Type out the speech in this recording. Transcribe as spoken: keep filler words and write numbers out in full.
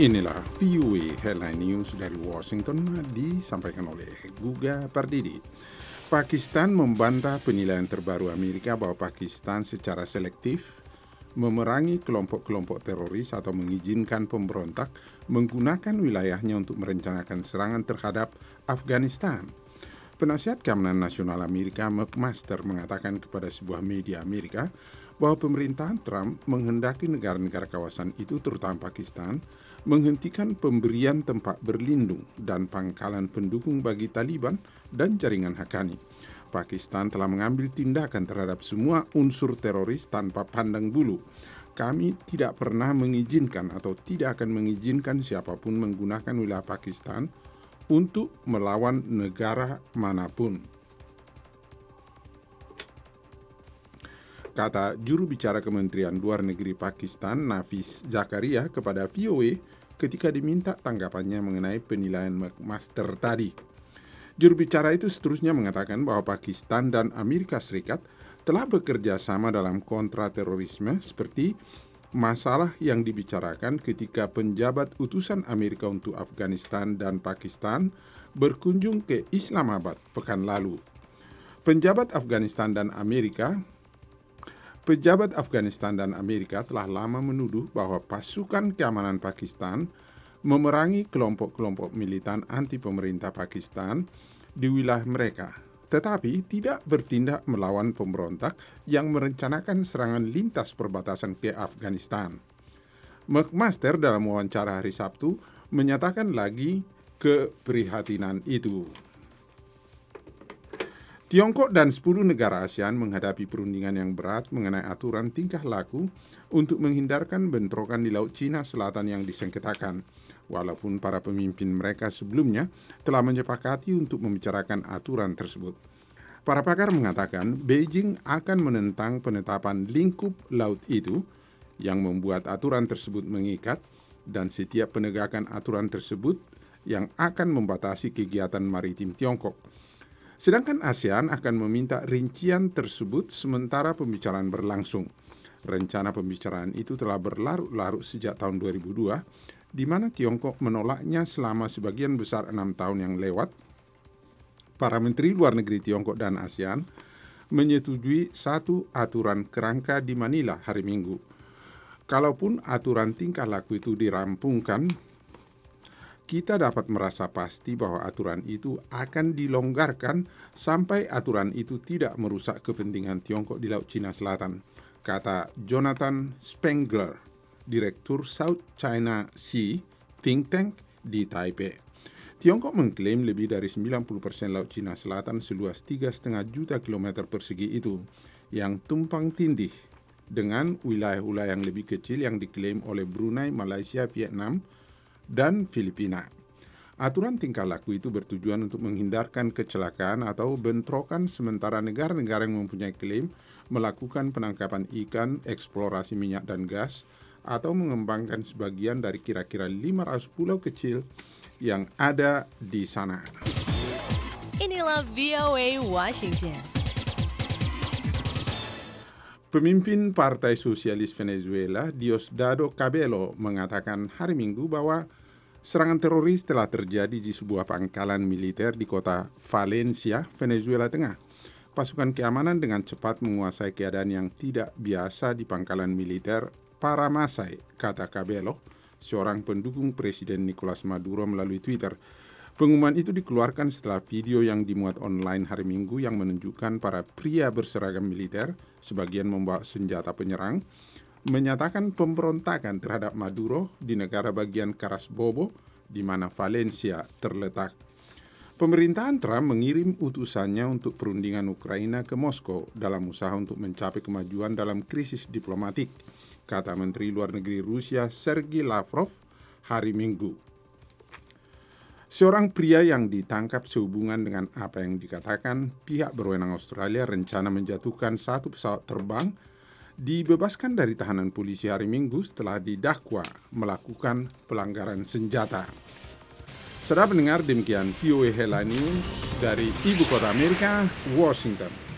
Inilah V O A Headline News dari Washington disampaikan oleh Guga Pardidi. Pakistan membantah penilaian terbaru Amerika bahwa Pakistan secara selektif memerangi kelompok-kelompok teroris atau mengizinkan pemberontak menggunakan wilayahnya untuk merencanakan serangan terhadap Afghanistan. Penasihat Keamanan Nasional Amerika McMaster mengatakan kepada sebuah media Amerika bahwa pemerintahan Trump menghendaki negara-negara kawasan itu, terutama Pakistan, menghentikan pemberian tempat berlindung dan pangkalan pendukung bagi Taliban dan jaringan Haqqani. Pakistan telah mengambil tindakan terhadap semua unsur teroris tanpa pandang bulu. Kami tidak pernah mengizinkan atau tidak akan mengizinkan siapapun menggunakan wilayah Pakistan untuk melawan negara manapun, kata juru bicara Kementerian Luar Negeri Pakistan Nafis Zakaria kepada V O A ketika diminta tanggapannya mengenai penilaian McMaster tadi. Juru bicara itu seterusnya mengatakan bahwa Pakistan dan Amerika Serikat telah bekerja sama dalam kontraterorisme seperti masalah yang dibicarakan ketika penjabat utusan Amerika untuk Afghanistan dan Pakistan berkunjung ke Islamabad pekan lalu. Penjabat Afghanistan dan Amerika Pejabat Afghanistan dan Amerika telah lama menuduh bahwa pasukan keamanan Pakistan memerangi kelompok-kelompok militan anti pemerintah Pakistan di wilayah mereka, tetapi tidak bertindak melawan pemberontak yang merencanakan serangan lintas perbatasan ke Afghanistan. McMaster dalam wawancara hari Sabtu menyatakan lagi keprihatinan itu. Tiongkok dan sepuluh negara ASEAN menghadapi perundingan yang berat mengenai aturan tingkah laku untuk menghindarkan bentrokan di Laut Cina Selatan yang disengketakan, walaupun para pemimpin mereka sebelumnya telah menyepakati untuk membicarakan aturan tersebut. Para pakar mengatakan Beijing akan menentang penetapan lingkup laut itu yang membuat aturan tersebut mengikat dan setiap penegakan aturan tersebut yang akan membatasi kegiatan maritim Tiongkok. Sedangkan ASEAN akan meminta rincian tersebut sementara pembicaraan berlangsung. Rencana pembicaraan itu telah berlarut-larut sejak tahun dua ribu dua, di mana Tiongkok menolaknya selama sebagian besar enam tahun yang lewat. Para menteri luar negeri Tiongkok dan ASEAN menyetujui satu aturan kerangka di Manila hari Minggu. Kalaupun aturan tingkah laku itu dirampungkan, kita dapat merasa pasti bahwa aturan itu akan dilonggarkan sampai aturan itu tidak merusak kepentingan Tiongkok di Laut Cina Selatan, kata Jonathan Spengler, Direktur South China Sea Think Tank di Taipei. Tiongkok mengklaim lebih dari sembilan puluh persen Laut Cina Selatan seluas tiga koma lima juta kilometer persegi itu, yang tumpang tindih dengan wilayah-wilayah yang lebih kecil yang diklaim oleh Brunei, Malaysia, Vietnam, dan Filipina. Aturan tingkah laku itu bertujuan untuk menghindarkan kecelakaan atau bentrokan sementara negara-negara yang mempunyai klaim melakukan penangkapan ikan, eksplorasi minyak dan gas, atau mengembangkan sebagian dari kira-kira lima ratus pulau kecil yang ada di sana. Inilah V O A Washington. Pemimpin Partai Sosialis Venezuela, Diosdado Cabello, mengatakan hari Minggu bahwa serangan teroris telah terjadi di sebuah pangkalan militer di kota Valencia, Venezuela Tengah. Pasukan keamanan dengan cepat menguasai keadaan yang tidak biasa di pangkalan militer Paramasay, kata Cabello, seorang pendukung Presiden Nicolas Maduro melalui Twitter. Pengumuman itu dikeluarkan setelah video yang dimuat online hari Minggu yang menunjukkan para pria berseragam militer, sebagian membawa senjata penyerang, menyatakan pemberontakan terhadap Maduro di negara bagian Carabobo, di mana Valencia terletak. Pemerintahan Trump mengirim utusannya untuk perundingan Ukraina ke Moskow dalam usaha untuk mencapai kemajuan dalam krisis diplomatik, kata Menteri Luar Negeri Rusia Sergei Lavrov hari Minggu. Seorang pria yang ditangkap sehubungan dengan apa yang dikatakan pihak berwenang Australia rencana menjatuhkan satu pesawat terbang dibebaskan dari tahanan polisi hari Minggu setelah didakwa melakukan pelanggaran senjata. Saudara pendengar, demikian V O A Headline News dari Ibu Kota Amerika, Washington.